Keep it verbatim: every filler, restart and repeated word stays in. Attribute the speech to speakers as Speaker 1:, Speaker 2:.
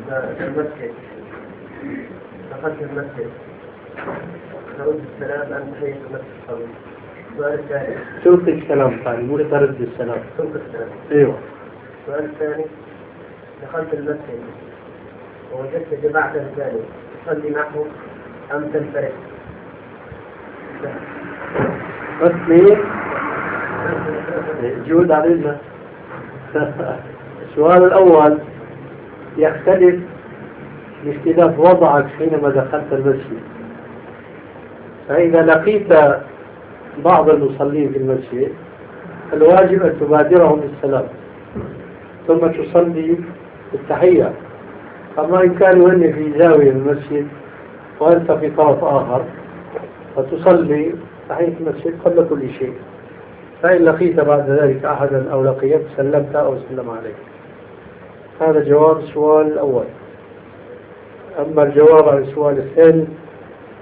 Speaker 1: في المسجد دخلت المسجد ترد السلام أم تحية المسجد الحرام؟ السؤال الثاني
Speaker 2: تلقي السلام ثاني مو ترد السلام.
Speaker 1: تلقي السلام.
Speaker 2: ايوه.
Speaker 1: السؤال الثاني دخلت المسجد ووجدت جماعة ثانية تصلي معهم أم تنفرد؟
Speaker 2: بس جود علينا. السؤال الأول يختلف باختلاف وضعك حينما دخلت المسجد. فإذا لقيت بعض المصلين في المسجد الواجب أن تبادرهم بالسلام ثم تصلي التحية. أما إن كانوا هن في زاوية المسجد وأنت في طرف آخر فتصلي تحية المسجد قبل كل شيء. فإن لقيت بعد ذلك أحدا أو لقيت سلمت أو سلم عليك. هذا جواب السؤال الأول. أما الجواب عن السؤال الثاني